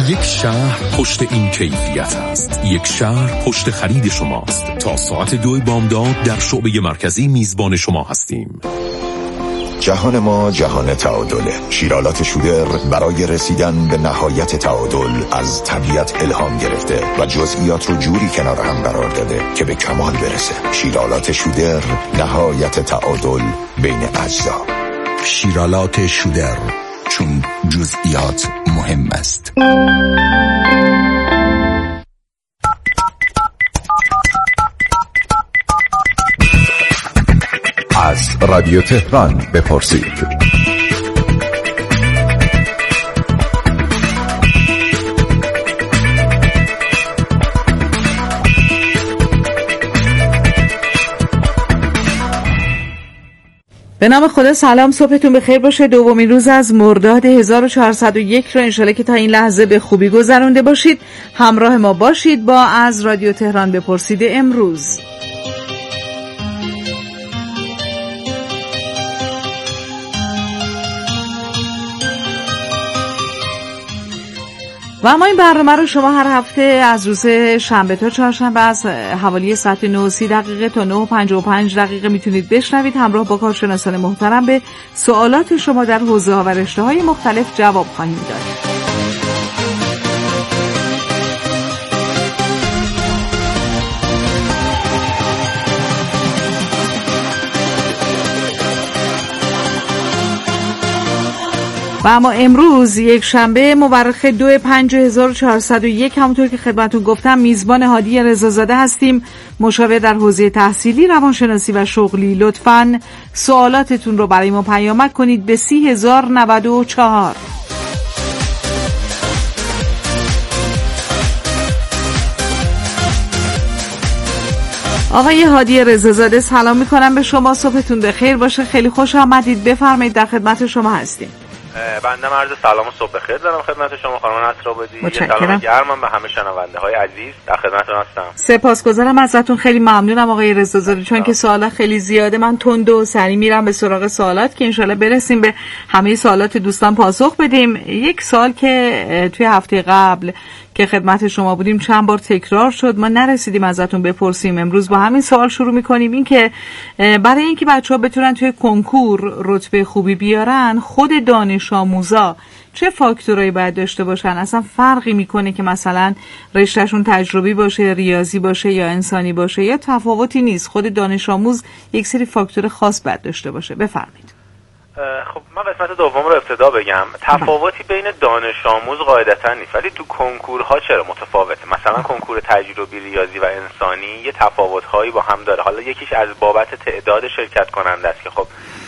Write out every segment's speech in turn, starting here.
یک شهر پشت این کیفیت است. یک شهر پشت خرید شماست. تا ساعت 2 بامداد در شعبه مرکزی میزبان شما هستیم. جهان ما جهان تعادله. شیرالات شودر برای رسیدن به نهایت تعادل از طبیعت الهام گرفته و جزئیات رو جوری کنار هم قرار داده که به کمال برسه. شیرالات شودر، نهایت تعادل بین اجزا. شیرالات شودر، چون جزئیات مهم است. از رادیو تهران بپرسید. به نام خدا. سلام، صبحتون بخیر باشه. دومین روز از مرداد 1401 رو انشالله که تا این لحظه به خوبی گذرونده باشید. همراه ما باشید با از رادیو تهران بپرسید امروز. و اما این برنامه رو شما هر هفته از روز شنبه تا چهارشنبه از حوالی ساعت 9:30 تا 9:55 میتونید بشنوید. همراه با کارشناسان محترم به سوالات شما در حوزه‌ها و رشته‌های مختلف جواب خواهیم داد. و اما امروز یک شنبه مورخ 2/5/1401 همونطور که خدمتتون گفتم میزبان هادی رضازاده هستیم، مشاور در حوزه تحصیلی، روانشناسی و شغلی. لطفاً سوالاتتون رو برای ما پیامک کنید به 30,094. آقای هادی رضازاده سلام میکنم به شما، صبحتون بخیر باشه، خیلی خوش آمدید، بفرمایید، در خدمت شما هستیم. بنده عرض سلام و صبح بخیر دارم خدمت شما خانم نصرآبادی. یه سلام گرمم به همه شنونده های عزیز، در خدمتتون هستم. سپاسگزارم ازتون، خیلی ممنونم آقای رضازاده، چون که سوالات خیلی زیاده. من تند و سریع میرم به سراغ سوالات که انشالله برسیم به همه سوالات دوستان پاسخ بدیم. یک سوال که توی هفته قبل که خدمت شما بودیم چند بار تکرار شد، ما نرسیدیم ازتون بپرسیم. امروز با همین سوال شروع میکنیم، این که برای اینکه بچه‌ها بتونن توی کنکور رتبه خوبی بیارن، خود دانش آموزا چه فاکتورایی باید داشته باشن؟ اصلا فرقی میکنه که مثلا رشتهشون تجربی باشه، ریاضی باشه یا انسانی باشه، یا تفاوتی نیست؟ خود دانش آموز یک سری فاکتور خاص باید داشته باشه. بفرمایید. خب من قسمت دوم رو ابتدا بگم. تفاوتی بین دانش آموز قاعدتا نیست، ولی تو کنکورها چرا متفاوته. مثلا کنکور تجربی، ریاضی و انسانی یه تفاوت‌هایی با هم داره. حالا یکیش از بابت تعداد شرکت کننده است که خب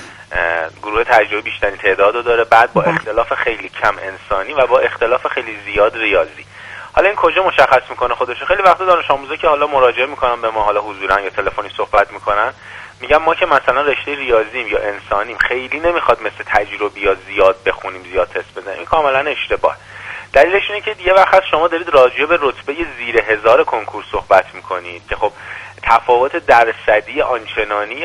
گروه تجربی بیشترین تعداد رو داره، بعد با اختلاف خیلی کم انسانی و با اختلاف خیلی زیاد ریاضی. حالا این کجا مشخص میکنه خودش؟ خیلی وقتا دانش آموزا که حالا مراجعه میکنن به ما، حالا حضوراً یا تلفنی صحبت میکنن، میگم ما که مثلا رشته ریاضیم یا انسانیم خیلی نمیخواد مثل تجربی یا زیاد بخونیم، زیاد تست بزنیم. این کاملا اشتباه. دلیلش اینه که یه وقت شما دارید راجع به رتبه زیر 1000 کنکور صحبت میکنید که خب تفاوت درصدی آنچنانی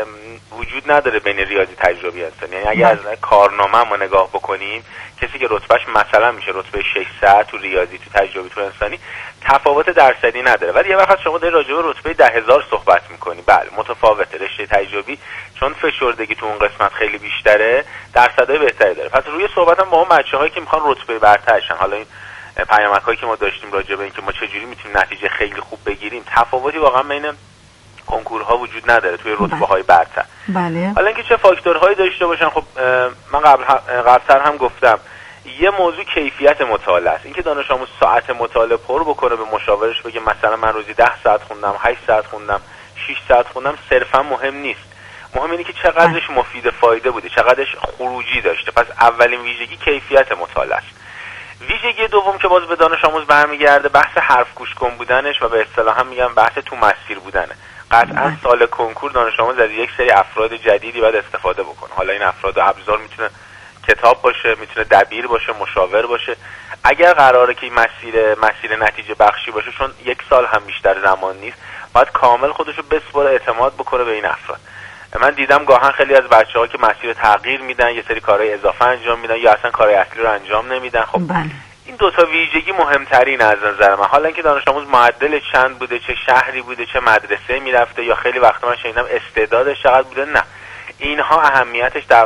وجود نداره بین ریاضی تجربی انسانی. یعنی اگه از کارنامه ما نگاه بکنیم، کسی که رتبهش مثلا میشه رتبه 600 تو ریاضی، تو تجربی، تو انسانی، تفاوت درصدی نداره. ولی یه وقت شما دارید راجع به رتبه 10,000 صحبت میکنی، بله متفاوته. رشته تجربی چون فشردگی تو اون قسمت خیلی بیشتره، درصدای بهتری داره. پس روی صحبتم با اون بچه‌هایی که میخوان رتبه برترشن، حالا این پیامک‌هایی که ما داشتیم راجع به اینکه ما چجوری میتونیم نتیجه خیلی خوب بگیریم، تفاوتی واقعا بین کنکورها وجود نداره توی رتبه‌های برتر. بله. حالا اینکه چه فاکتورهایی داشته باشن، خب من قبلتر هم گفتم یه موضوع کیفیت مطالعه است. اینکه دانش آموز ساعت مطالعه پر بکنه، به مشاورش بگه مثلا من روزی 10 ساعت خوندم، 8 ساعت خوندم، 6 ساعت خوندم، صرفا مهم نیست. مهم اینه که چقدرش مفید فایده بوده، چقدرش خروجی داشته. پس اولین ویژگی کیفیت مطالعه است. ویژگی دوم که باز به دانش آموز برمیگرده، بحث حرف گوش کن بودنش و به اصطلاح هم میگم بحث تو مسیر بودنه. قطعا سال کنکور دانش آموز از یک سری افراد جدیدی باید استفاده بکنه. حالا این افراد ابزار میتونه کتاب باشه، میتونه دبیر باشه، مشاور باشه. اگر قراره که این مسیر نتیجه بخشی باشه، چون یک سال هم بیشتر زمان نیست، باید کامل خودشو بسپاره، اعتماد بکنه به این افراد. من دیدم گاهن خیلی از بچه‌ها که مسیر تغییر میدن، یه سری کارهای اضافه انجام میدن یا اصلا کارهای اصلی رو انجام نمیدن. خب این دوتا ویژگی مهمترین از نظر من. حالا اینکه دانش آموز معدل چند بوده، چه شهری بوده، چه مدرسه میرفته، یا خیلی وقتا من شنیدم استعدادش چقدر بوده، نه، اینها اهمیتش در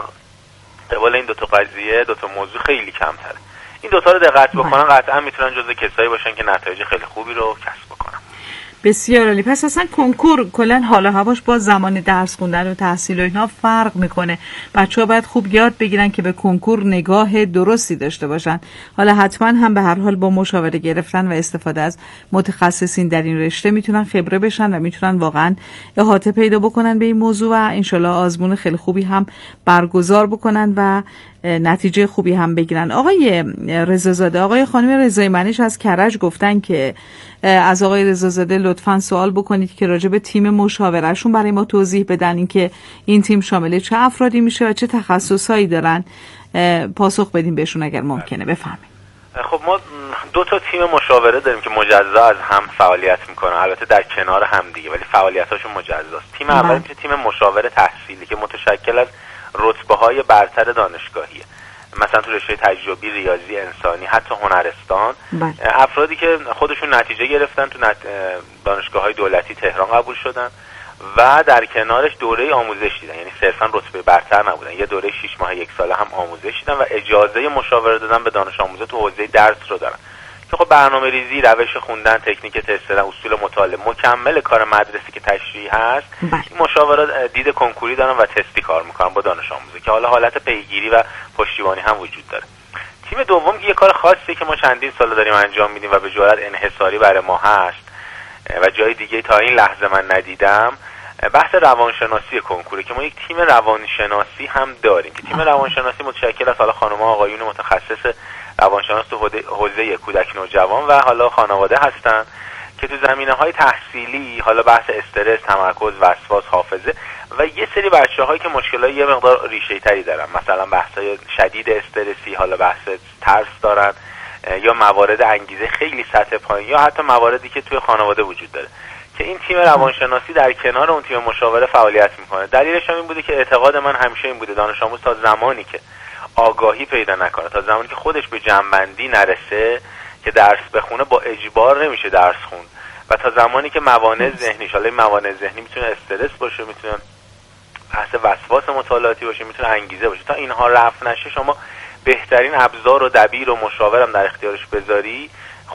قبال این دوتا قضیه، دوتا موضوع خیلی کمتره. این دوتا رو دقت بکنن قطعا میتونن جزو کسایی باشن که نتایج خیلی خوبی رو کسب بکنن. بسیار عالی. پس اصلا کنکور کلا حال و هواش با زمان درس خوندن و تحصیل و اینا فرق میکنه. بچه‌ها باید خوب یاد بگیرن که به کنکور نگاه درستی داشته باشن. حالا حتما هم به هر حال با مشاوره گرفتن و استفاده از متخصصین در این رشته میتونن خبره بشن و میتونن واقعا احاطه پیدا بکنن به این موضوع و انشالله آزمون خیلی خوبی هم برگزار بکنن و نتیجه خوبی هم بگیرن. آقای رضازاده، آقای خانم رضایی منیش از کرج گفتن که از آقای رضازاده لطفاً سوال بکنید که راجع به تیم مشاورهشون برای ما توضیح بدن، این که این تیم شامل چه افرادی میشه و چه تخصصایی دارن، پاسخ بدیم بهشون اگر ممکنه. بفرمایید. خب ما 2 تا تیم مشاوره داریم که مجزا از هم فعالیت میکنن، البته در کنار هم دیگه، ولی فعالیتاشون مجزاست. تیم اول میشه تیم مشاوره تحصیلی که متشکل از رتبه‌های برتر دانشگاهیه، مثلا تو رشته تجربی، ریاضی، انسانی، حتی هنرستان. افرادی که خودشون نتیجه گرفتن تو دانشگاه‌های دولتی تهران قبول شدن و در کنارش دوره آموزش دیدن، یعنی صرفا رتبه برتر نبودن، یه دوره 6 ماه 1 ساله هم آموزش دیدن و اجازه مشاوره دادن به دانش آموزا تو حوزه درس رو دارن که خب برنامه‌ریزی، روش خوندن، تکنیک تست دادن، اصول مطالعه مکمل کار مدرسه که تشریح هست. این مشاورات دید کنکوری دارن و تستی کار میکنن با دانش آموزا که حالا حالت پیگیری و پشتیبانی هم وجود داره. تیم دوم که یه کار خاصی که ما چندین سال داریم انجام میدیم و به جرات انحصاری برای ما هست و جای دیگه تا این لحظه من ندیدم، بحث روانشناسی کنکوره که ما یک تیم روانشناسی هم داریم که تیم روانشناسی متشکل از حالا خانم ها آقایون متخصص روانشناس تو حوزه کودک نوجوان و حالا خانواده هستن که تو زمینه‌های تحصیلی، حالا بحث استرس، تمرکز، وسواس، حافظه و یه سری بچه‌هایی که مشکلای یه مقدار ریشه‌ای‌تری دارن، مثلا بحث‌های شدید استرسی، حالا بحث ترس دارن یا موارد انگیزه خیلی سطح پایین یا حتی مواردی که توی خانواده وجود داره که این تیم روانشناسی در کنار اون تیم مشاوره فعالیت میکنه. دلیلش هم این بوده که اعتقاد من همیشه این بوده دانش آموز تا زمانی که آگاهی پیدا نکنه، تا زمانی که خودش به جنبندی نرسه که درس بخونه، با اجبار نمیشه درس خوند و تا زمانی که موانع ذهنیش، حالا این موانع ذهنی میتونه استرس باشه، میتونه بحث وسواس مطالعاتی باشه، میتونه انگیزه باشه، تا اینها رفع نشه شما بهترین ابزار و دبیر و مشاورم در اختیارش بذاری،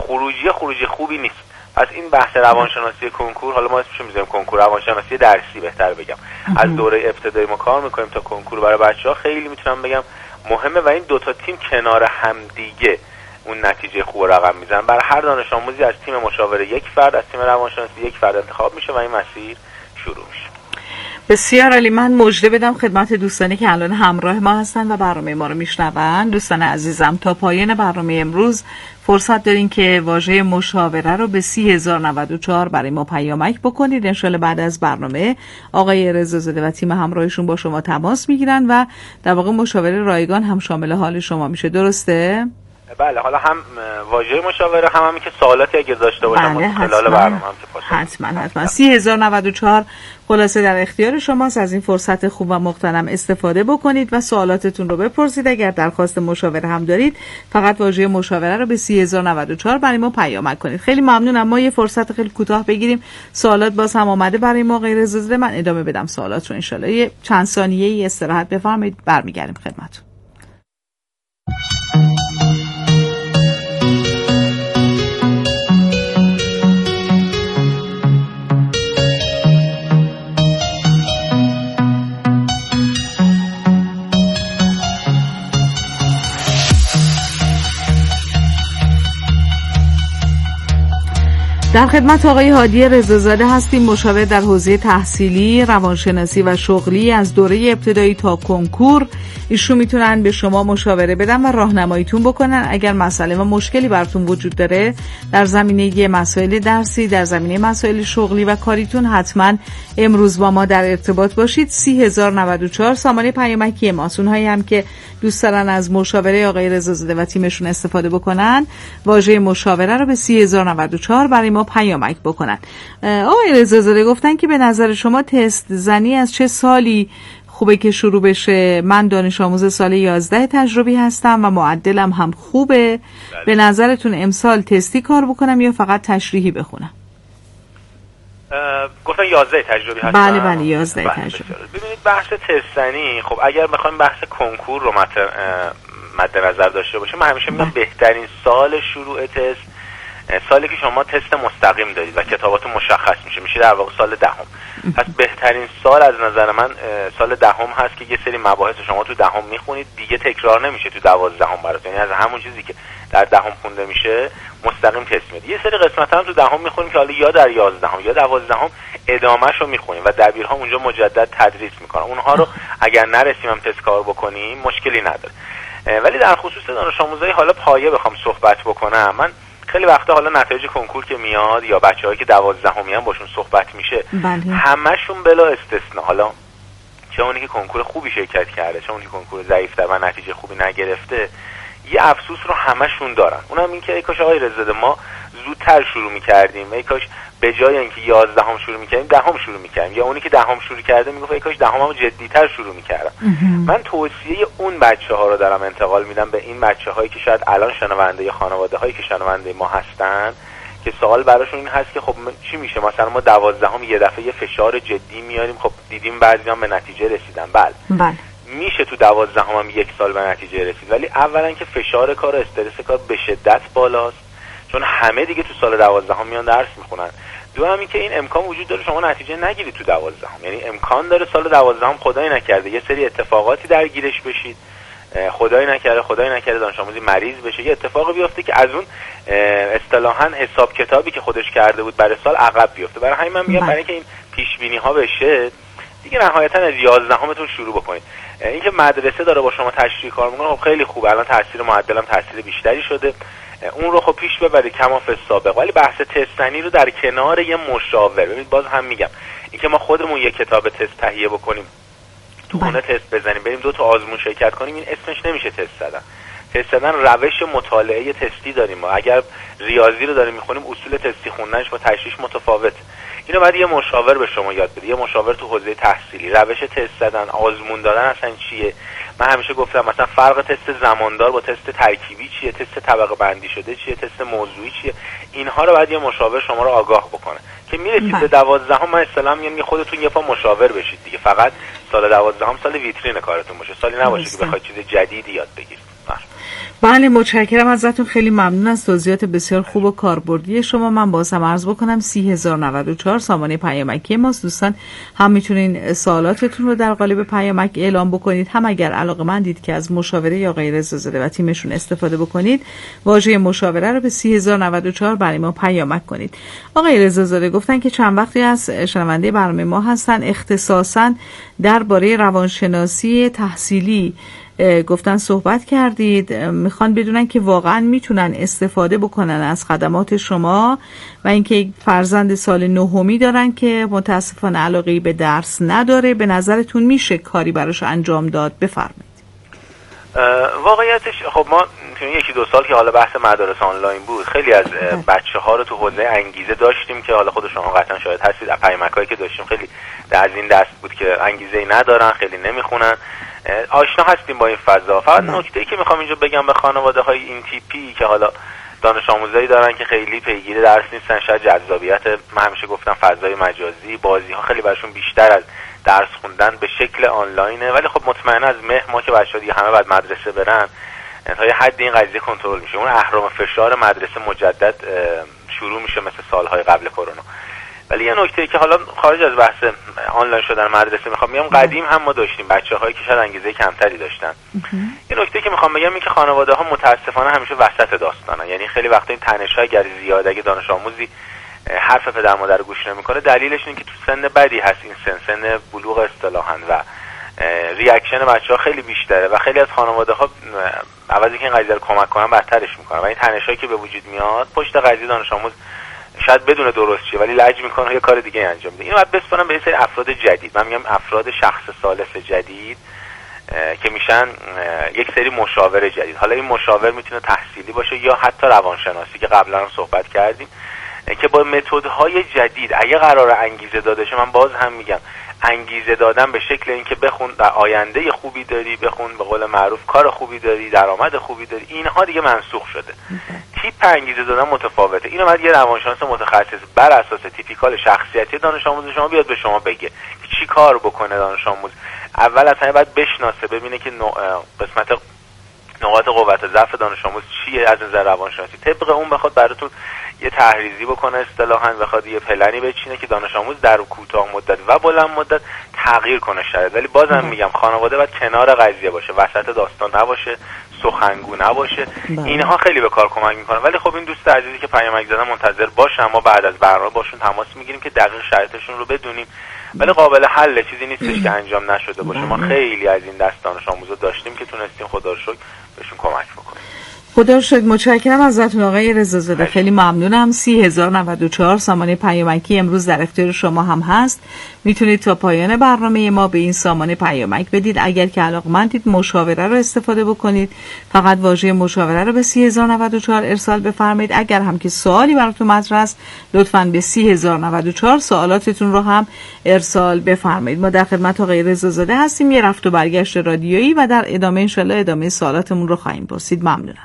خروجی خوبی نیست. پس این بحث روانشناسی کنکور، حالا ما اسمش میذاریم کنکور روانشناسی درسی بهتر بگم، از دوره ابتدایی ما کار میکنیم تا کنکور برای بچه‌ها، خیلی میتونم بگم مهمه و این 2 تا تیم کنار هم دیگه اون نتیجه خوب رقم میزنن. برای هر دانش آموزی از تیم مشاوره 1 فرد، از تیم روانشناسی 1 فرد انتخاب میشه و این مسیر شروع میشه. بسیار عالی. من مژده بدم خدمت دوستانی که الان همراه ما هستن و برنامه ما رو میشنون. دوستان عزیزم، تا پایان برنامه امروز فرصت دارین که واژه مشاوره رو به 30,094 برای ما پیامک بکنید. انشالله بعد از برنامه آقای رضازاده و تیم همراهشون با شما تماس میگیرن و در واقع مشاوره رایگان هم شامل حال شما میشه. درسته؟ بله، حالا هم واژه مشاوره هم همین که سوالاتی اگه داشته باشم بله، خلال برنامه هم که پاسخ حتما 30,094 خلاصه در اختیار شماست. از این فرصت خوب و مغتنم استفاده بکنید و سوالاتتون رو بپرسید. اگر درخواست مشاوره هم دارید فقط واژه مشاوره رو به 30,094 برای ما پیامک کنید. خیلی ممنونم. ما یه فرصت خیلی کوتاه بگیریم. سوالات باز هم آمده برای ما آقای رضازاده، من ادامه بدم سوالات رو ان شاء الله. یه چند ثانیه‌ای استراحت بفرمایید، برمیگردیم خدمتتون. در خدمت آقای هادی رضازاده هستیم، مشاور در حوزه تحصیلی، روانشناسی و شغلی از دوره ابتدایی تا کنکور. ایشون میتونن به شما مشاوره بدن و راهنماییتون بکنن اگر مسئله و مشکلی براتون وجود داره در زمینه مسائل درسی، در زمینه مسائل شغلی و کاریتون. حتما امروز با ما در ارتباط باشید. 30,094 سامانه پیامکی ماست. اونهایی هم که دوست دارن از مشاوره آقای رضازاده و تیمشون استفاده بکنن، واژه مشاوره رو به 30,094 برای ما پیامک بکنن. آقای رضازاده گفتن که به نظر شما تست زنی از چه سالی خوبه که شروع بشه. من دانش آموز سال 11 تجربی هستم و معدلم هم خوبه. به نظرتون امسال تستی کار بکنم یا فقط تشریحی بخونم؟ گفتن 11 تجربی هستن. بله 11 تجربی. ببینید بحث تستنی، خب اگر بخوایم بحث کنکور رو مد نظر داشته باشیم، من همیشه میگم بهترین سال شروع تست سالی که شما تست مستقیم دارید و کتاباتون مشخص میشه در واقع سال دهم. پس بهترین سال از نظر من سال دهم هست که یه سری مباحث شما تو دهم میخونید، دیگه تکرار نمیشه تو 12 براتون، یعنی از همون چیزی که در دهم خونده میشه مستقیم تست میدید. یه سری قسمت هم تو دهم میخونیم که حالا یا در 11 یا 12 ادامهش رو میخونیم و دبیرها اونجا مجدد تدریس میکنن. اونها رو اگر نرسیم هم تست کار بکنیم مشکلی نداره. ولی در خصوص دانش آموزای حالا پایه بخوام صحبت بکنم، من خیلی وقتا حالا نتایج کنکور که میاد یا بچه‌هایی که 12 هم باشون صحبت میشه، همشون بلا استثنا، حالا چه اونی که کنکور خوبی شرکت کرده چه اونی که کنکور ضعیف‌تر و نتیجه خوبی نگرفته، یه افسوس رو همشون دارن. اونم این که ای کاش آقای رضا ما زودتر شروع می‌کردیم، ای کاش به جای اینکه 11 شروع می‌کردیم 10 شروع می‌کردیم، یا اونی که 10 شروع کرده میگفت ای کاش 10 جدی‌تر شروع می‌کردم. من توصیه اون بچه‌ها رو دارم انتقال میدم به این بچه‌هایی که شاید الان شنونده یا خانواده‌هایی که شنونده ما هستن که سوال براشون این هست که خب چی میشه مثلا ما 12 یه دفعه یه فشار جدی میاریم، خب دیدیم بعضی‌ها به نتیجه رسیدن. بله میشه تو 12 هم یک سال به نتیجه رسید، ولی اولا که فشار کار و استرس کار به شدت بالاست چون همه دیگه تو سال 12 میان درس میخونن. دومی که این امکان وجود داره شما نتیجه نگیرید تو 12، یعنی امکان داره سال 12 خدای نکرده یه سری اتفاقاتی درگیرش بشید، خدای نکرده دانش آموزی مریض بشه، یه اتفاقی بیفته که از اون اصطلاحاً حساب کتابی که خودش کرده بود برای سال عقب بیفته. برای همین من میگم برای اینکه این پیش بینی ها بشه دیگه نهایتا از 11 شروع بکنید. اینکه مدرسه داره با شما تشریح کار میکنه خب خیلی خوبه، الان تاثیر معدلم تاثیر بیشتری شده، اون رو خب پیش ببرید کما فی السابق. ولی بحث تستنی رو در کنار یه مشاور، ببینید باز هم میگم اینکه ما خودمون یه کتاب تست تهیه بکنیم تو خونه تست بزنیم بریم 2 تا آزمون شرکت کنیم، این اسمش نمیشه تست زدن. تست زدن روش مطالعه تستی داریم، ما اگر ریاضی رو داریم میخونیم اصول تستی خوندنش با تشریح متفاوت. اینو بعد یه مشاور به شما یاد بده، یه مشاور تو حوزه تحصیلی، روش تست زدن، آزمون دادن اصلا چیه. من همیشه گفتم مثلا فرق تست زماندار با تست ترکیبی چیه، تست طبقه بندی شده چیه، تست موضوعی چیه، اینها رو بعد یه مشاور شما رو آگاه بکنه که میرسید به 12 من اصطلاحاً میگم خودتون یه پا مشاور بشید دیگه، فقط سال 12 سال ویترین کارتون باشه، سالی نباشه که بخواید چیز جدیدی یاد بگیرید. بله متشکرم ازتون، خیلی ممنون از توضیحات بسیار خوب و کاربردی شما. من بازم عرض بکنم 30094 سامانه پیامکی ماست. دوستان هم میتونین سوالاتتون رو در قالب پیامک اعلام بکنید، هم اگر علاقه‌مندید که از مشاوره یا غیر رضازاده و تیمشون استفاده بکنید واژه مشاوره رو به 30094 برای ما پیامک کنید. آقای رضازاده گفتن که چند وقتی از شنونده برنامه ما هستن، اختصاصاً درباره روانشناسی تحصیلی گفتن صحبت کردید، میخوان بدونن که واقعا میتونن استفاده بکنن از خدمات شما و اینکه یک فرزند سال 9 دارن که متاسفانه علاقه‌ای به درس نداره، به نظرتون میشه کاری براش انجام داد؟ بفرمایید. واقعیتش خب ما تو 1-2 سال که حالا بحث مدارس آنلاین بود خیلی از بچه‌ها رو تو حوزه انگیزه داشتیم که حالا خود شما قطعا شاید هستید، پیامکایی که داشتیم خیلی از این دست بود که انگیزه‌ای ندارن، خیلی نمیخونن، آشنا هستیم با این فضا. فقط نکته‌ای که میخوام اینجا بگم به خانواده‌های این تیپی که حالا دانش آموزایی دارن که خیلی پیگیر درس نیستن، شاید جذابیت من همیشه گفتم فضای مجازی، بازی‌ها خیلی براشون بیشتر از درس خوندن به شکل آنلاینه، ولی خب مطمئنا از مهر ما که بچه‌ها دیگه همه بعد مدرسه برن تا یه حد این قضیه کنترل میشه، اون اهرم فشار مدرسه مجدد شروع میشه مثل سال‌های قبل کرونا. ولی یه نکته‌ای که حالا خارج از بحث آنلاین شدن مدرسه میخوام بگم، قدیم هم ما داشتیم بچه‌هایی که شاید انگیزه کمتری داشتن. یه نکته که میخوام بگم این که خانواده‌ها متاسفانه همیشه وسط داستانن، یعنی خیلی وقتا این تنش‌ها اگر زیاد اگه دانش آموزی حرف پدر مادر رو گوش نمیکنه دلیلش اینه که تو سن بدی هست، این سن بلوغ اصطلاحاً و ریاکشن بچه‌ها خیلی بیشتره و خیلی از خانواده‌ها عوض اینکه این قضیه رو کمک کنن بدترش میکنن و این تنش‌هایی که به وجود میاد پشت قضیه دانش آموز شاید بدون درست چیه ولی لج میکنه یه کار دیگه انجام میده. اینو بعد بسپارم به یه سری افراد جدید، من میگم افراد شخص ثالث جدید که میشن یک سری مشاور جدید. حالا این مشاور میتونه تحصیلی باشه یا حتی روانشناسی که قبلا هم صحبت کردیم که با متدهای جدید اگه قرار انگیزه داده شه، من باز هم میگم انگیزه دادن به شکل اینکه بخون در آینده خوبی داری، بخون به قول معروف کار خوبی داری، درآمد خوبی داری، اینها دیگه منسوخ شده. تیپ انگیزه دادن متفاوته. اینو بعد یه روانشناس متخصص بر اساس تیپیکال شخصیتی دانش آموز شما بیاد به شما بگه چی کار بکنه. دانش آموز اول اصلا باید بشناسه، ببینه که قسمت نقاط قوت و ضعف دانش آموز چیه از نظر روانشناسی، طبق اون بخواد براتون یه تحریزی بکنه، اصطلاحاً بخواد یه پلنی بچینه که دانش آموز در کوتاه مدت و بلند مدت تغییر کنه شاید. ولی بازم میگم خانواده باید کنار قضیه باشه، وسط داستان نباشه، سخنگو نباشه. اینها خیلی به کار کمک میکنه. ولی خب این دوست عزیزی که پیامک زدن منتظر باشه، ما بعد از برنامه باشون تماس میگیریم که دقیق شرایطشون رو بدونیم. ولی قابل حل چیزی نیستش که انجام نشده باشه. ما خیلی از این دست دانش آموزا داشتیم که تونستیم خدا رو شکر بهشون کمک بکنیم. خدا رو شکر. متشکرم ازتون آقای رضازاده، خیلی ممنونم. 30094 سامانه پیامکی امروز در اختیار شما هم هست. میتونید تا پایان برنامه ما به این سامانه پیامک بدید. اگر که علاقمندید مشاوره رو استفاده بکنید، فقط واژه مشاوره رو به 30094 ارسال بفرمایید. اگر هم که سوالی براتون مطرح است، لطفاً به 30094 سوالاتتون رو هم ارسال بفرمایید. ما در خدمت آقای رضازاده هستیم، یه رفت و برگشت رادیویی و در ادامه انشالله ادامه سوالاتمون رو خواهیم پرسید. ممنونم.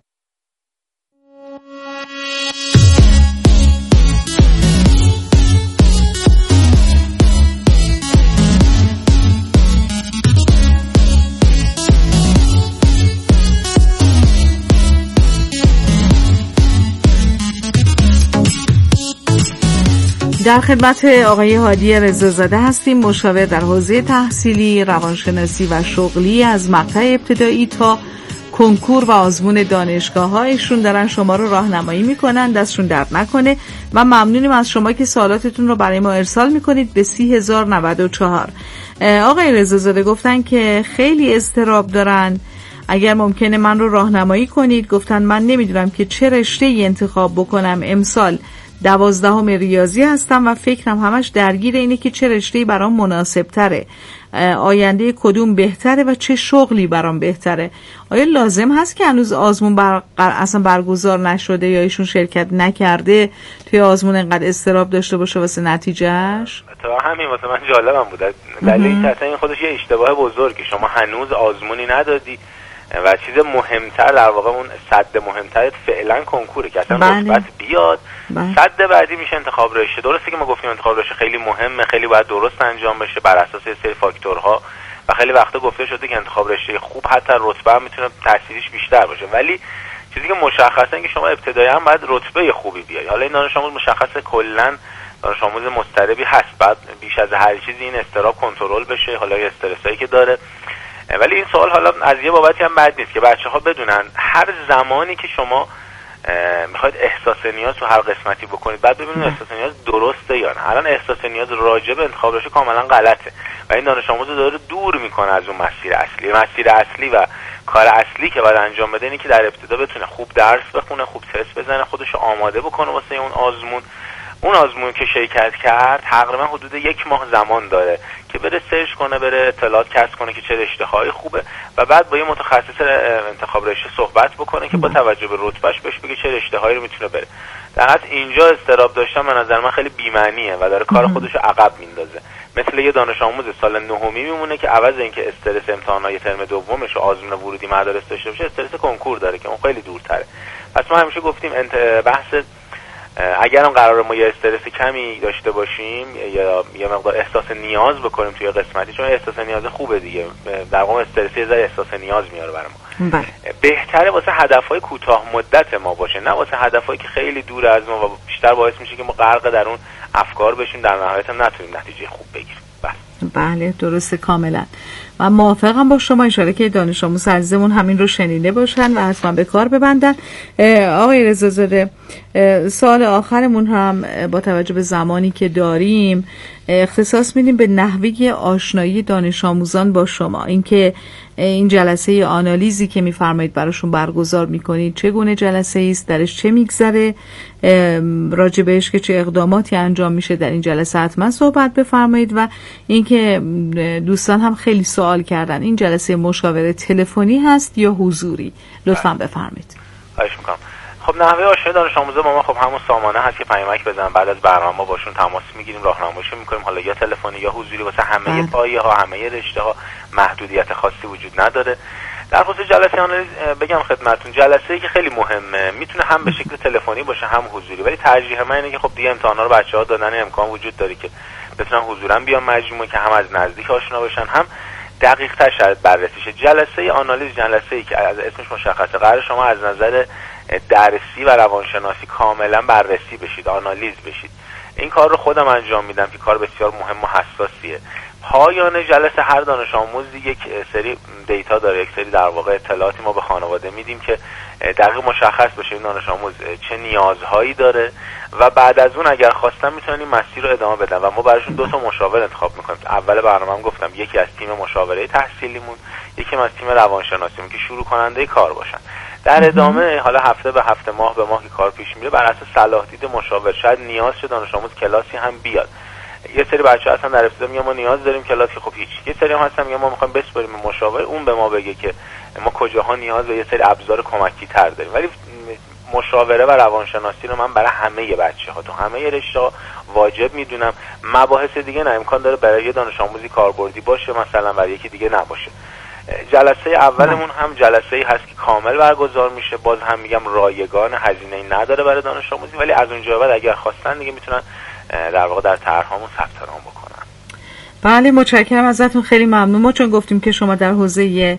در خدمت آقای هادی رضازاده هستیم، مشاور در حوزه تحصیلی، روانشناسی و شغلی از مقطع ابتدایی تا کنکور و آزمون دانشگاه‌ها. ایشون دارن شما رو راهنمایی میکنن، دستشون درد نکنه و ممنونیم از شما که سوالاتتون رو برای ما ارسال میکنید به 30094. آقای رضازاده گفتن که خیلی اضطراب دارن، اگر ممکنه من رو راهنمایی کنید. گفتن من نمیدونم که چه رشته‌ای انتخاب بکنم، امسال 12 ریاضی هستم و فکرم همش درگیر اینه که چه رشته‌ای برام مناسب تره، آینده کدوم بهتره و چه شغلی برام بهتره. آیا لازم هست که هنوز آزمون اصلا برگزار نشده یا ایشون شرکت نکرده توی آزمون انقدر اضطراب داشته باشه واسه نتیجهش؟ تا همین واسه من جالبم بود. دلیل اصلا این خودش یه اشتباه بزرگه. شما هنوز آزمونی ندادی و چیز مهمتر در واقع اون صد مهمتر فعلا کنکوره که اصلا مثبت بیاد. صد بعدی میشه انتخاب رشته. درسته که ما گفتیم انتخاب رشته خیلی مهمه، خیلی باید درست انجام بشه بر اساس یه سری فاکتورها و خیلی وقتا گفته شده که انتخاب رشته خوب حتی رتبه هم میتونه تاثیرش بیشتر باشه. ولی چیزی که مشخصه اینه که شما ابتدایی هم باید رتبه خوبی بیاری. حالا این دانش آموز مشخصه کلا دانش آموز مضطربی هست، بعد بیش از هر چیزی این اضطراب کنترل بشه، حالا یه استرسایی که داره. ولی این سوال حالا از یه بابتی هم بد نیست که بچه‌ها بدونن هر زمانی که شما میخواید احساس نیاز تو هر قسمتی بکنید، بعد ببینید احساس نیاز درسته یا نه. الان احساس نیاز راجع به انتخاب رشته کاملا غلطه و این دانش آموز داره دور میکنه از اون مسیر اصلی. مسیر اصلی و کار اصلی که باید انجام بده اینه که در ابتدا بتونه خوب درس بخونه، خوب تست بزنه، خودشو آماده بکنه واسه اون آزمون. اون آزمون که شرکت کرد تقریبا حدود 1 ماه زمان داره که بره سرچ کنه، بره اطلاعات کسب کنه که چه رشته‌هایی خوبه و بعد با یه متخصص انتخاب رشته صحبت بکنه که با توجه به رتبهش بهش بگه چه رشته‌هایی رو میتونه بره. در حد اینجا استراب داشتن به نظر من خیلی بی‌معنیه و داره کار خودش رو عقب میندازه. مثل یه دانش آموز سال نهمی میمونه که عوض اینکه استرس امتحانات ترم دومش و آزمون ورودی مدارس داشته باشه، استرس کنکور داره که اون خیلی دورتره. پس ما همیشه گفتیم بحث اگر هم قراره ما یه استرس کمی داشته باشیم یا یه مقدار احساس نیاز بکنیم توی قسمتی، چون احساس نیاز خوبه دیگه، در واقع استرس یه ذره احساس نیاز میاره برای ما. بهتره واسه هدفهای کوتاه مدت ما باشه، نه واسه هدفهایی که خیلی دور از ما و بیشتر باعث میشه که ما غرق در اون افکار بشیم، در نهایت هم نتونیم نتیجه خوب بگیریم. بله درسته کاملا. من موافقم با شما. اشاره که دانش آموز عزیزمون همین رو شنیده باشن و حتما به کار ببندن. آقای رضازاده، سوال آخرمون هم با توجه به زمانی که داریم اختصاص میدیم به نحوه آشنایی دانش آموزان با شما. اینکه این جلسه آنالیزی که میفرمایید براشون برگزار میکنید چگونه جلسه است، درش چه میگذره، راجبش که چه اقداماتی انجام میشه در این جلسه حتما صحبت بفرمایید. و اینکه دوستان هم خیلی سوال کردن این جلسه مشاوره تلفنی هست یا حضوری، لطفاً بفرمایید. خواهش میکنم. خب نحوه آشنایی دانش آموزا با ما خب همون سامانه هست که پیامک بزنن، بعد از برنامه ما باشون تماس میگیریم، راهنماییشون میکنیم، حالا یا تلفنی یا حضوری. واسه همه پایه ها، همه رشته ها محدودیت خاصی وجود نداره. در خصوص جلسه آنالیز بگم خدمتتون، جلسه‌ای که خیلی مهمه میتونه هم به شکل تلفنی باشه هم حضوری، ولی ترجیح من اینه که خب دیگه امتحانا رو بچه‌ها دادن، امکان وجود داره که بتونن حضوراً بیان مجموعه که هم از نزدیک آشنا بشن، هم دقیق‌تر شاید بررسی شه. جلسه آنالیز جلسه‌ای که از اسمش مشخصه قرار شما از نظر درسی و روانشناسی کاملا بررسی بشید، آنالیز بشید. این کار رو خودم انجام میدم که کار بسیار مهم و حساسیه. پایان جلسه هر دانش آموزی یک سری دیتا داره، یک سری در واقع اطلاعاتی ما به خانواده میدیم که دقیق مشخص بشه این دانش آموز چه نیازهایی داره و بعد از اون اگر خواستن میتونن این مسیر رو ادامه بدن و ما براشون 2 تا مشاور انتخاب میکنیم. اول برنامه‌ام گفتم یکی از تیم مشاوره تحصیلیمون، یکی از تیم روانشناسیمون که شروع کننده کار باشن. در ادامه حالا هفته به هفته، ماه به ماه که کار پیش میره، بر اساس صلاح دید مشاور شاید نیاز شه دانش آموز کلاسی هم بیاد. یه سری بچه‌ها هستن در ابتدا میگن ما نیاز داریم کلاسی، خب هیچ. یه سری هم هستن میگن ما می‌خوایم بسپاریم به مشاور، اون به ما بگه که ما کجاها نیاز به یه سری ابزار کمکی تر داریم. ولی مشاوره و روانشناسی رو من برای همه بچه‌ها تو همه رشته‌ها واجب میدونم. مباحث دیگه نه امکان داره برای یه دانش آموزی کاربردی باشه، مثلا برای یکی دیگه نباشه. جلسه اولمون هم جلسه‌ای هست که کامل برگزار میشه، باز هم میگم رایگان، هزینه‌ای نداره برای دانش آموزی، ولی از اونجا بعد اگر خواستن دیگه میتونن در واقع در طرحمون ثبت نام بکنن. بله متشکرم ازتون، خیلی ممنون. ما چون گفتیم که شما در حوزه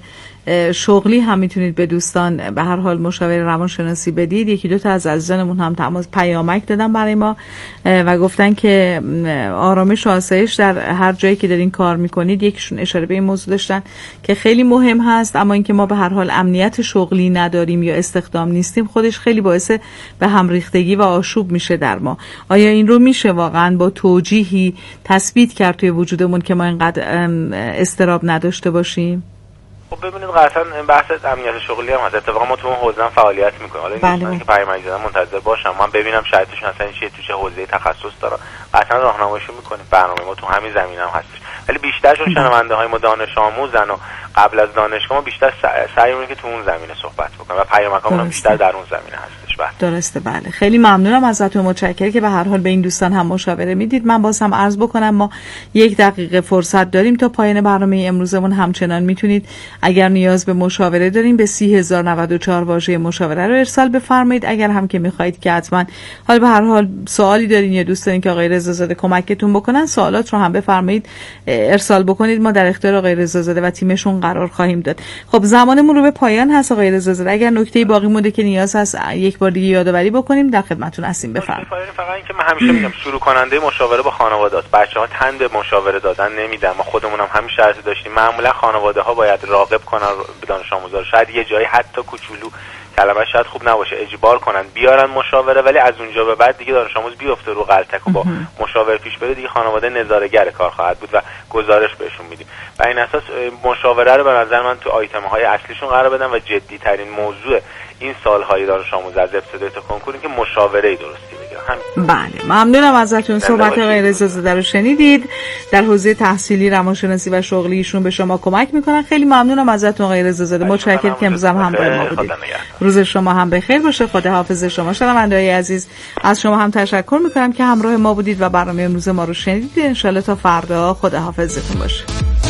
شغلی هم میتونید به دوستان به هر حال مشاوره روانشناسی بدید، یکی دو تا از عزیزانمون هم تماس پیامک دادن برای ما و گفتن که آرامش و آسایش در هر جایی که دارین کار میکنید، یکیشون اشاره به این موضوع داشتن که خیلی مهم هست، اما اینکه ما به هر حال امنیت شغلی نداریم یا استخدام نیستیم خودش خیلی باعث به هم ریختگی و آشوب میشه در ما. آیا این رو میشه واقعا با توجیهی تثبیت کرد توی وجودمون که ما اینقدر استراب نداشته باشیم؟ خب ببینید قطعا بحث امنیت شغلی هم هست. اتفاقا ما تو اون حوزه هم فعالیت میکنیم. حالا این دوستانی که پیامک دادن منتظر باشم، من ببینم شرایطشون اصلا چیه، تو چه حوزه تخصص دارن، قطعا راهنماییشون میکنیم. برنامه ما تو همین زمینه هم هستش. ولی بیشترشون شنونده های ما دانش آموزن و قبل از دانشگاه ما بیشتر سعی می‌کنیم که تو اون زمینه صحبت بکنیم و پیامکامون هم بیشتر در اون زمینه هستش. درسته. بله خیلی ممنونم ازتون، متشکرم که به هر حال به این دوستان هم مشاوره میدید. من باز هم عرض بکنم ما 1 دقیقه فرصت داریم تا پایان برنامه امروزمون. همچنان میتونید اگر نیاز به مشاوره دارین به 30094 واژه مشاوره رو ارسال بفرمایید. اگر هم که میخواهید که حتما حال به هر حال سوالی دارین یا دوست دارین که آقای رضازاده کمکتون بکنن، سوالات رو هم بفرمایید ارسال بکنید، ما در اختیار آقای رضازاده و تیمشون قرار خواهیم داد. خب زمانمون رو به پایان هست آقای رضازاده، اگر نکته‌ای باقی مونده که نیاز هست یک بار دیگه یادآوری بکنیم در خدمتتون هستیم. بفرمایید. فقط اینکه من همیشه میگم شروع کننده مشاوره با خانواده است. بچه‌ها تند به مشاوره دادن نمیدن. ما خودمون هم همین شرط داشتیم. معمولا خانواده‌ها باید راغب کنن به دانش آموزا، شاید یه جایی حتی کوچولو کلمه شاید خوب نباشه اجبار کنن بیارن مشاوره، ولی از اونجا به بعد دیگه دانش آموز بیفته رو غلطک و با مشاور پیش بره، دیگه خانواده نظاره‌گر کار خواهد بود و گزارش بهشون میدیم. و این اساس مشاوره رو به نظر من تو آیتم‌های اصلیشون قرار بدن و جدی ترین موضوع این سال‌های دانش آموز از ابتدای تا کنکور که مشاوره‌ای درستی بگیرن. بله ممنونم ازتون. صحبت آقای رضازاده رو شنیدید، در حوزه تحصیلی روانشناسی و شغلی ایشون به شما کمک میکنن. خیلی ممنونم ازتون آقای رضازاده، متشکرم که امروز هم همراه ما بودید. روز شما هم بخیر باشه. خداحافظ شما. شنونده‌های عزیز از شما هم تشکر میکنم که همراه ما بودید و برنامه امروز ما رو شنیدید. ان شاءالله تا فردا خداحافظتون باشه.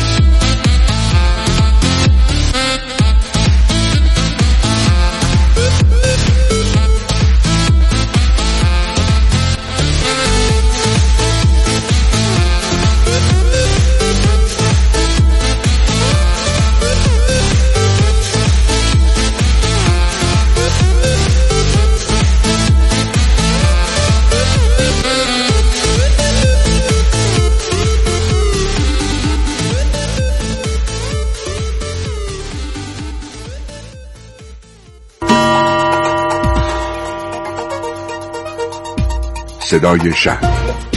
صدای شهر.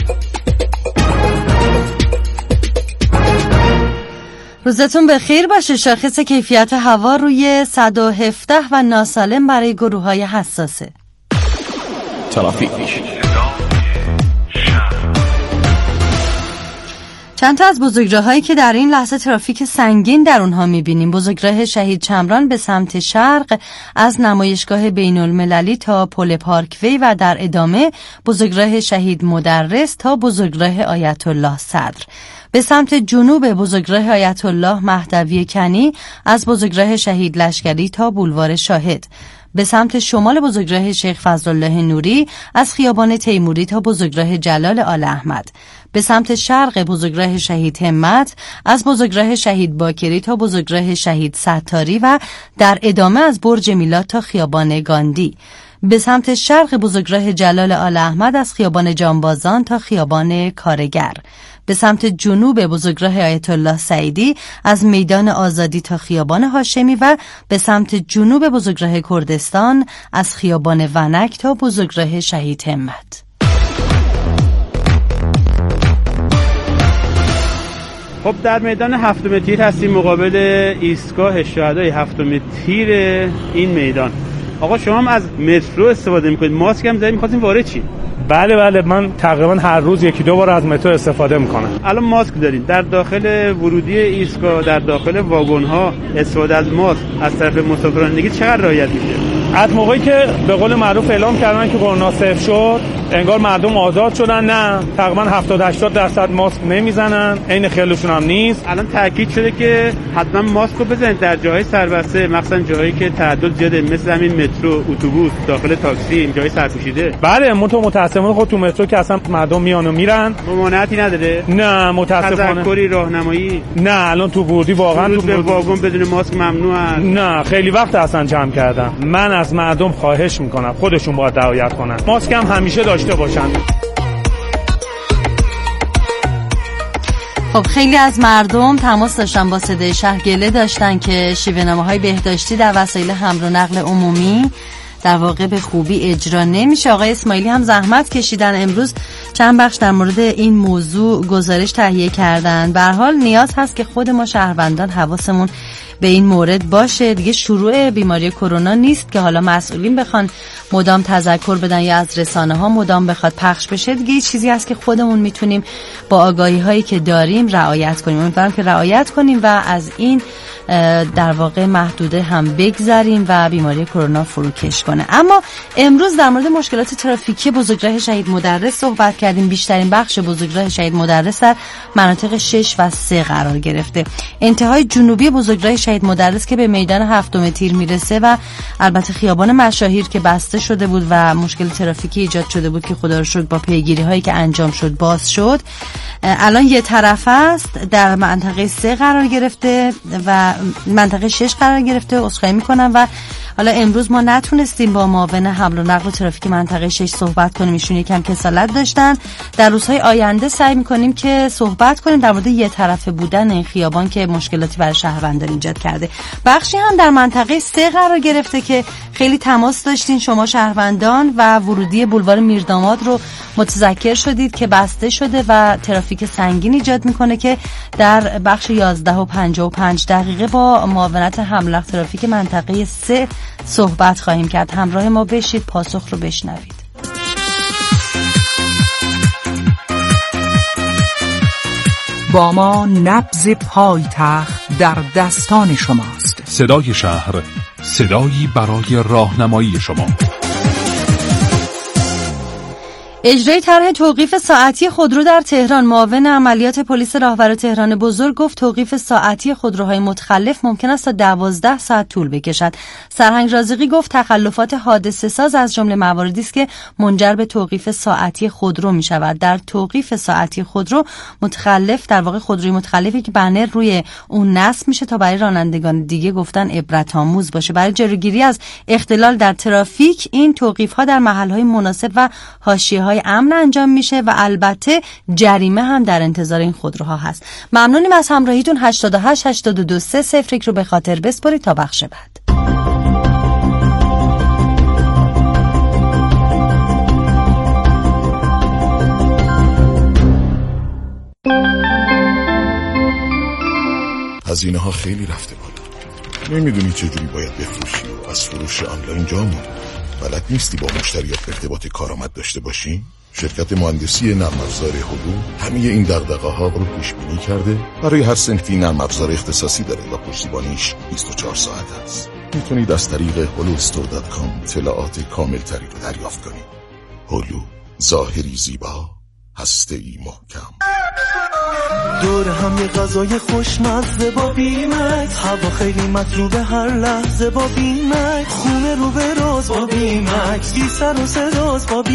روزتون بخیر باشه. شاخص کیفیت هوا روی 117 و ناسالم برای گروه‌های حساسه. ترافیک. چند تا از بزرگراه‌هایی که در این لحظه ترافیک سنگین در اونها می‌بینیم: بزرگراه شهید چمران به سمت شرق از نمایشگاه بین‌المللی تا پل پارکوی و در ادامه بزرگراه شهید مدرس تا بزرگراه آیت الله صدر. به سمت جنوب بزرگراه آیت الله مهدوی کنی از بزرگراه شهید لشکری تا بولوار شاهد. به سمت شمال بزرگراه شیخ فضلالله نوری از خیابان تیموری تا بزرگراه جلال آل احمد. به سمت شرق بزرگراه شهید همت از بزرگراه شهید باکری تا بزرگراه شهید ستاری و در ادامه از برج میلاد تا خیابان گاندی. به سمت شرق بزرگراه جلال آل احمد از خیابان جانبازان تا خیابان کارگر. به سمت جنوب بزرگراه آیت الله سعیدی از میدان آزادی تا خیابان هاشمی و به سمت جنوب بزرگراه کردستان از خیابان ونک تا بزرگراه شهید همت. خب در میدان هفتم تیر هستیم مقابل ایستگاه شهدای هفتم تیر این میدان. آقا شما هم از مترو استفاده میکنید، ماسک هم زدید، می‌خواستین وارد چی؟ بله من تقریبا هر روز یکی دو بار از مترو استفاده میکنم. الان ماسک دارید، در داخل ورودی ایستگاه، در داخل واگن ها استفاده از ماسک از طرف مسافرانگی چقدر رعایت میشه؟ از موقعی که به قول معروف اعلام کردن که کرونا صفر شد انگار مردم آزاد شدن، نه تقریبا 70-80% ماسک نمیزنن، عین خیالشون هم نیست. الان تاکید شده که حتما ماسک رو بزنید در جاهای سربسته، مخصوصا جاهایی که تعداد زیاده مثل همین مترو، اتوبوس، داخل تاکسی، جای سرپوشیده. بله متاسفانه خود تو مترو که اصلا مردم میان و میرن، ممانعتی نداره؟ نه متاسفانه. تذکری راهنمایی؟ نه الان تو ورودی واقعا تو واگن بدون ماسک ممنوعه. نه خیلی وقت اصلا جمع کردن. من از مردم خواهش میکنم خودشون باید رعایت کنن، ماسک هم همیشه داشته باشن. خب خیلی از مردم تماس داشتن با صدای شهر، گله داشتن که شیوه‌نامه‌های بهداشتی در وسایل حمل و نقل عمومی در واقع به خوبی اجرا نمیشه. آقای اسماعیلی هم زحمت کشیدن، امروز چند بخش در مورد این موضوع گزارش تهیه کردن. به هر حال نیاز هست که خود ما شهروندان حواسمون به این مورد باشه. دیگه شروع بیماری کرونا نیست که حالا مسئولین بخوان مدام تذکر بدن یا از رسانه‌ها مدام بخواد پخش بشه. دیگه یه چیزی هست که خودمون میتونیم با آگاهی‌هایی که داریم رعایت کنیم. امیدوارم که رعایت کنیم و از این در واقع محدوده هم بگذریم و بیماری کرونا فروکش کنه. اما امروز در مورد مشکلات ترافیکی بزرگراه شهید مدرس صحبت کردیم. بیشترین بخش بزرگراه شهید مدرس در مناطق 6 و 3 قرار گرفته. انتهای جنوبی بزرگراه شهید مدرس که به میدان هفتم تیر میرسه و البته خیابان مشاهیر که بسته شده بود و مشکل ترافیکی ایجاد شده بود که خدا رو شکر با پیگیری هایی که انجام شد باز شد، الان یه طرف است. در منطقه 3 قرار گرفته و منطقه 6 قرار گرفته. عذرخواهی میکنم و حالا امروز ما نتونستیم با معاون حمل و نقل و ترافیک منطقه 6 صحبت کنیم، ایشون یکم کسالت داشتن. در روزهای آینده سعی میکنیم که صحبت کنیم در مورد یه طرفه بودن این خیابان که مشکلاتی برای شهروندان ایجاد کرده. بخشی هم در منطقه 3 قرار گرفته که خیلی تماس داشتین شما شهروندان و ورودی بولوار میرداماد رو متذکر شدید که بسته شده و ترافیک سنگین ایجاد میکنه که در بخش 11:55 با معاونت حمل و ترافیک منطقه 3 صحبت خواهیم کرد. همراه ما بشید، پاسخ رو بشنوید. با ما نبض پایتخت در دستان شماست. صدای شهر، صدایی برای راهنمایی شما. اجرای طرح توقیف ساعتی خودرو در تهران. معاون عملیات پلیس راهور تهران بزرگ گفت توقیف ساعتی خودروهای متخلف ممکن است تا 12 ساعت طول بکشد. سرهنگ رازقی گفت تخلفات حادثه ساز از جمله مواردی است که منجر به توقیف ساعتی خودرو می شود. در توقیف ساعتی خودرو متخلف در واقع خودروی متخلفی که بنر روی اون نصب میشه تا برای رانندگان دیگه گفتن عبرت آموز باشه. برای جلوگیری از اختلال در ترافیک این توقیف ها در محل های مناسب و حاشیه‌های امن انجام میشه و البته جریمه هم در انتظار این خودروها هست. ممنونیم از همراهیتون. 88 82 30 رو به خاطر بسپارید تا بخش بعد. هزینه ها خیلی رفته بالا. نمیدونی چجوری باید بفروشی و از فروش آنلاین جامون. بلد نیستی با مشتریات ارتباط کارآمد داشته باشی؟ شرکت مهندسی نرم افزار هلو همه این دغدغه‌ها رو پیش بینی کرده. برای هر صنفی نرم افزار اختصاصی داره و پشتیبانیش 24 ساعت است. میتونید از طریق holustore.com اطلاعات کاملتری رو دریافت کنید. هلو، ظاهری زیبا، هسته‌ای محکم. دور هم یه غذای خوشمزه با بیمکس، هوا خیلی مطلوبه هر لحظه با بیمکس، خونه رو به راز با بیمکس، بی سر و صداست با